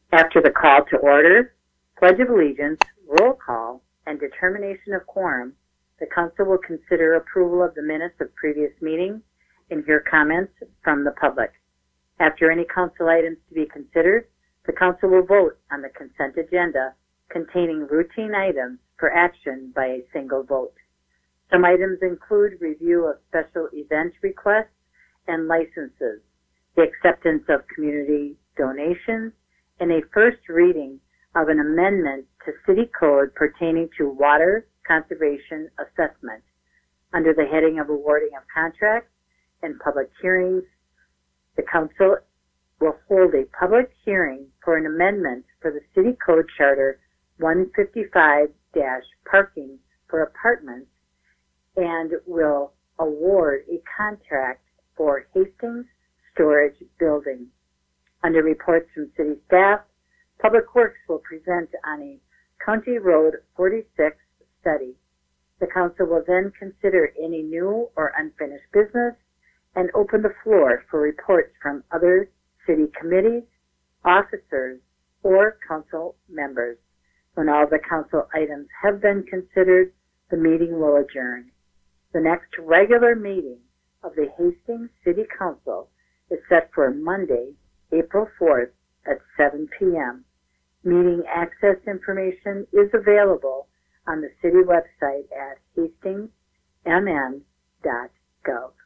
After the call to order, Pledge of Allegiance, roll call, and determination of quorum, the Council will consider approval of the minutes of previous meetings and hear comments from the public. After any Council items to be considered, the Council will vote on the consent agenda containing routine items for action by a single vote. Some items include review of special event requests and licenses, the acceptance of community donations, and a first reading of an amendment to City Code pertaining to water conservation assessment. Under the heading of awarding of contracts and public hearings, the Council will hold a public hearing for an amendment for the City Code Charter 155-parking for apartments and will award a contract for Hastings Storage Building. Under reports from city staff, Public Works will present on a County Road 46 study. The Council will then consider any new or unfinished business and open the floor for reports from other city committees, officers, or Council members. When all the Council items have been considered, the meeting will adjourn. The next regular meeting of the Hastings City Council is set for Monday, April 4th at 7 p.m. Meeting access information is available on the city website at hastingsmn.gov.